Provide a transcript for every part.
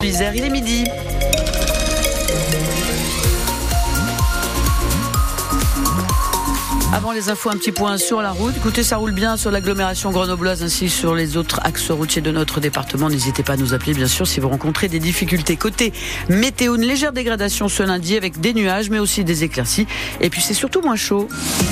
l'Isère. Il est midi. Avant les infos, un petit point sur la route. Écoutez, ça roule bien sur l'agglomération grenobloise ainsi que sur les autres axes routiers de notre département. N'hésitez pas à nous appeler, bien sûr, si vous rencontrez des difficultés. Côté météo, une légère dégradation ce lundi avec des nuages, mais aussi des éclaircies. Et puis, c'est surtout moins chaud.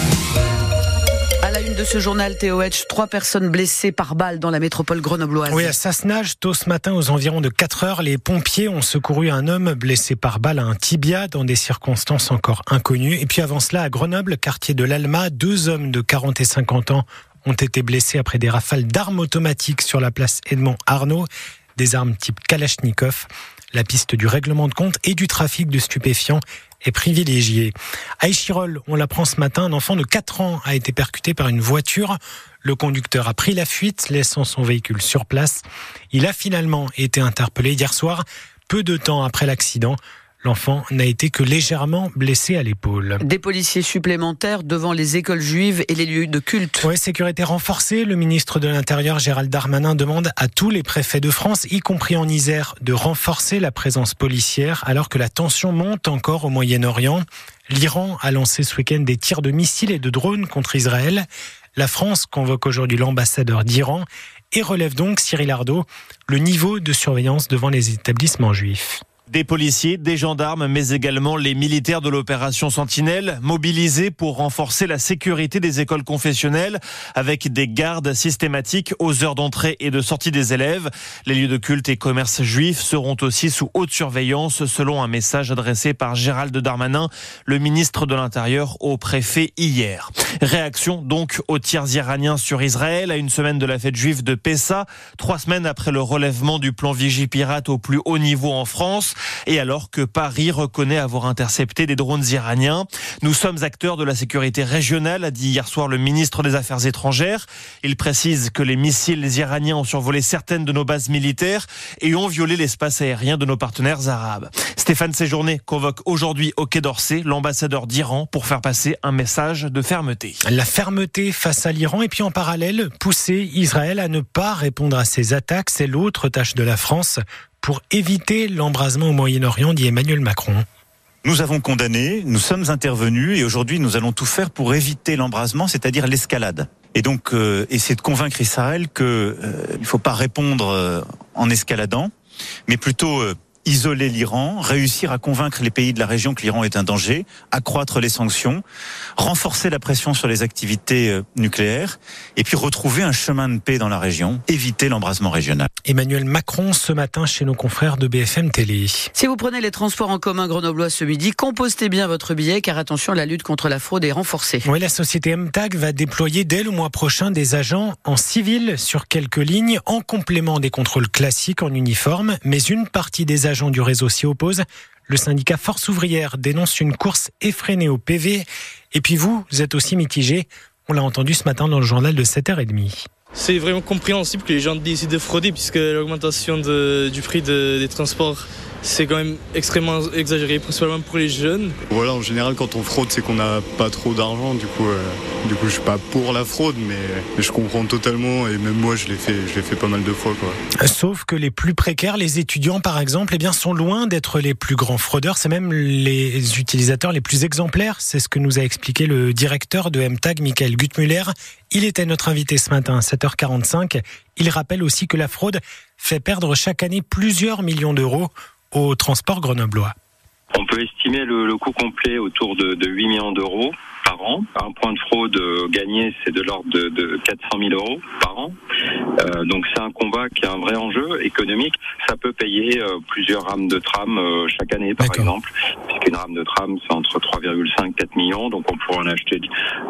À la une de ce journal, Théo Hetch, 3 personnes blessées par balle dans la métropole grenobloise. Oui, à Sassenage, tôt ce matin, aux environs de 4 heures, les pompiers ont secouru un homme blessé par balle à un tibia dans des circonstances encore inconnues. Et puis avant cela, à Grenoble, quartier de l'Alma, 2 hommes de 40 et 50 ans ont été blessés après des rafales d'armes automatiques sur la place Edmond Arnaud, des armes type Kalachnikov. La piste du règlement de compte et du trafic de stupéfiants est privilégiée. À Échirolles, on l'apprend ce matin, un enfant de 4 ans a été percuté par une voiture. Le conducteur a pris la fuite, laissant son véhicule sur place. Il a finalement été interpellé hier soir, peu de temps après l'accident. L'enfant n'a été que légèrement blessé à l'épaule. Des policiers supplémentaires devant les écoles juives et les lieux de culte. Oui, sécurité renforcée. Le ministre de l'Intérieur, Gérald Darmanin, demande à tous les préfets de France, y compris en Isère, de renforcer la présence policière alors que la tension monte encore au Moyen-Orient. L'Iran a lancé ce week-end des tirs de missiles et de drones contre Israël. La France convoque aujourd'hui l'ambassadeur d'Iran et relève donc, Cyril Ardo, le niveau de surveillance devant les établissements juifs. Des policiers, des gendarmes, mais également les militaires de l'opération Sentinelle, mobilisés pour renforcer la sécurité des écoles confessionnelles, avec des gardes systématiques aux heures d'entrée et de sortie des élèves. Les lieux de culte et commerces juifs seront aussi sous haute surveillance, selon un message adressé par Gérald Darmanin, le ministre de l'Intérieur, au préfet hier. Réaction donc aux tirs iraniens sur Israël, à une semaine de la fête juive de Pessa, 3 semaines après le relèvement du plan Vigipirate au plus haut niveau en France. Et alors que Paris reconnaît avoir intercepté des drones iraniens. Nous sommes acteurs de la sécurité régionale, a dit hier soir le ministre des Affaires étrangères. Il précise que les missiles iraniens ont survolé certaines de nos bases militaires et ont violé l'espace aérien de nos partenaires arabes. Stéphane Séjourné convoque aujourd'hui au Quai d'Orsay l'ambassadeur d'Iran pour faire passer un message de fermeté. La fermeté face à l'Iran et puis en parallèle, pousser Israël à ne pas répondre à ces attaques, c'est l'autre tâche de la France pour éviter l'embrasement au Moyen-Orient, dit Emmanuel Macron. Nous avons condamné, nous sommes intervenus et aujourd'hui nous allons tout faire pour éviter l'embrasement, c'est-à-dire l'escalade. Et donc essayer de convaincre Israël qu'il ne faut pas répondre en escaladant, mais plutôt isoler l'Iran, réussir à convaincre les pays de la région que l'Iran est un danger, accroître les sanctions, renforcer la pression sur les activités nucléaires et puis retrouver un chemin de paix dans la région, éviter l'embrasement régional. Emmanuel Macron ce matin chez nos confrères de BFM Télé. Si vous prenez les transports en commun grenoblois ce midi, compostez bien votre billet car attention, la lutte contre la fraude est renforcée. Oui, la société MTAG va déployer dès le mois prochain des agents en civil sur quelques lignes en complément des contrôles classiques en uniforme, mais une partie des agents du réseau s'y oppose. Le syndicat Force Ouvrière dénonce une course effrénée au PV. Et puis vous êtes aussi mitigé. On l'a entendu ce matin dans le journal de 7h30. C'est vraiment compréhensible que les gens décident de frauder puisque l'augmentation du prix des transports, c'est quand même extrêmement exagéré, principalement pour les jeunes. Voilà, en général, quand on fraude, c'est qu'on n'a pas trop d'argent. Du coup, je suis pas pour la fraude, mais je comprends totalement. Et même moi, je l'ai fait pas mal de fois, quoi. Sauf que les plus précaires, les étudiants par exemple, sont loin d'être les plus grands fraudeurs. C'est même les utilisateurs les plus exemplaires. C'est ce que nous a expliqué le directeur de MTAG, Michael Guttmuller. Il était notre invité ce matin à 7h45. Il rappelle aussi que la fraude fait perdre chaque année plusieurs millions d'euros au transport grenoblois. On peut estimer le coût complet autour de 8 millions d'euros par an. Un point de fraude gagné, c'est de l'ordre de 400 000 euros par an. Donc c'est un combat qui a un vrai enjeu économique. Ça peut payer plusieurs rames de tram chaque année, par exemple. Puisqu'une rame de tram, c'est entre 3,5 et 4 millions. Donc on pourrait en acheter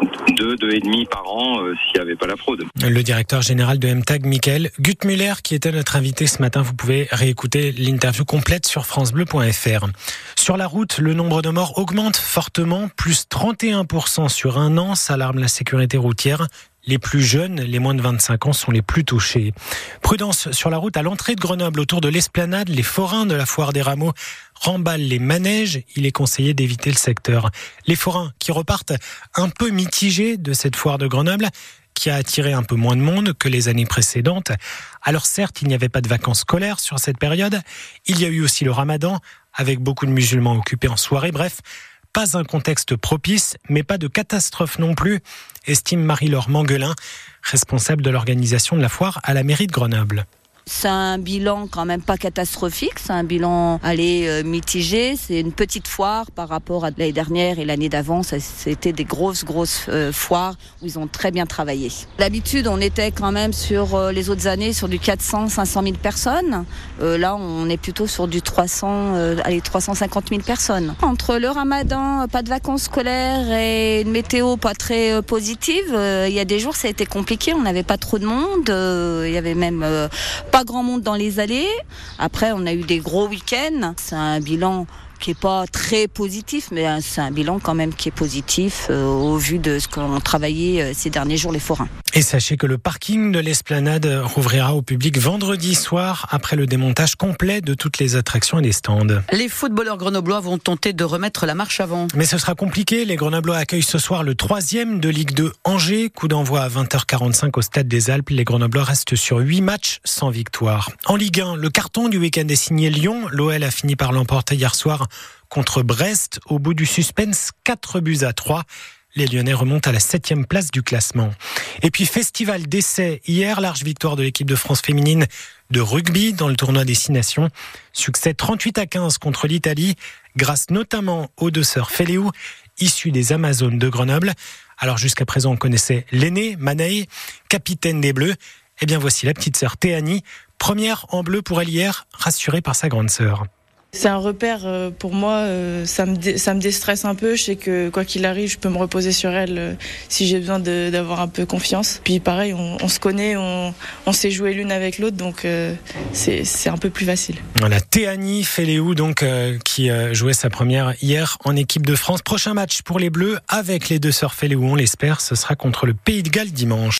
2,5 par an s'il n'y avait pas la fraude. Le directeur général de MTAG, Michael Guttmuller, qui était notre invité ce matin. Vous pouvez réécouter l'interview complète sur francebleu.fr. Sur la route, le nombre de morts augmente fortement, plus 31% sur un an, s'alarme la sécurité routière. Les plus jeunes, les moins de 25 ans, sont les plus touchés. Prudence sur la route à l'entrée de Grenoble, autour de l'Esplanade, les forains de la foire des Rameaux remballent les manèges. Il est conseillé d'éviter le secteur. Les forains qui repartent un peu mitigés de cette foire de Grenoble qui a attiré un peu moins de monde que les années précédentes. Alors certes, il n'y avait pas de vacances scolaires sur cette période. Il y a eu aussi le Ramadan, avec beaucoup de musulmans occupés en soirée. Bref, pas un contexte propice, mais pas de catastrophe non plus, estime Marie-Laure Manguelin, responsable de l'organisation de la foire à la mairie de Grenoble. C'est un bilan quand même pas catastrophique, c'est un bilan mitigé. C'est une petite foire par rapport à l'année dernière et l'année d'avant. C'était des grosses foires où ils ont très bien travaillé. D'habitude, on était quand même sur les autres années sur du 400-500 000 personnes. Là, on est plutôt sur du 350 000 personnes. Entre le Ramadan, pas de vacances scolaires et une météo pas très positive, il y a des jours ça a été compliqué. On n'avait pas trop de monde. Il y avait même pas grand monde dans les allées. Après, on a eu des gros week-ends. C'est un bilan qui est pas très positif, mais c'est un bilan quand même qui est positif au vu de ce qu'ont travaillé ces derniers jours les forains. Et sachez que le parking de l'Esplanade rouvrira au public vendredi soir après le démontage complet de toutes les attractions et des stands. Les footballeurs grenoblois vont tenter de remettre la marche avant. Mais ce sera compliqué. Les Grenoblois accueillent ce soir le 3e de Ligue 2 Angers. Coup d'envoi à 20h45 au Stade des Alpes. Les Grenoblois restent sur 8 matchs sans victoire. En Ligue 1, le carton du week-end est signé Lyon. L'OL a fini par l'emporter hier soir contre Brest. Au bout du suspense, 4-3. Les Lyonnais remontent à la 7e place du classement. Et puis festival d'essais. Hier, large victoire de l'équipe de France féminine de rugby dans le tournoi des 6 nations. Succès 38-15 contre l'Italie, grâce notamment aux 2 sœurs Féléou, issues des Amazones de Grenoble. Alors jusqu'à présent, on connaissait l'aînée, Manei, capitaine des Bleus. Eh bien voici la petite sœur Théanie, première en bleu pour elle hier, rassurée par sa grande sœur. C'est un repère pour moi, ça me déstresse un peu. Je sais que quoi qu'il arrive, je peux me reposer sur elle si j'ai besoin d'avoir un peu confiance. Puis pareil, on se connaît, on sait jouer l'une avec l'autre, donc c'est un peu plus facile. Voilà, Théanie Féléou donc qui jouait sa première hier en équipe de France. Prochain match pour les Bleus avec les 2 sœurs Féléou, on l'espère, ce sera contre le Pays de Galles dimanche.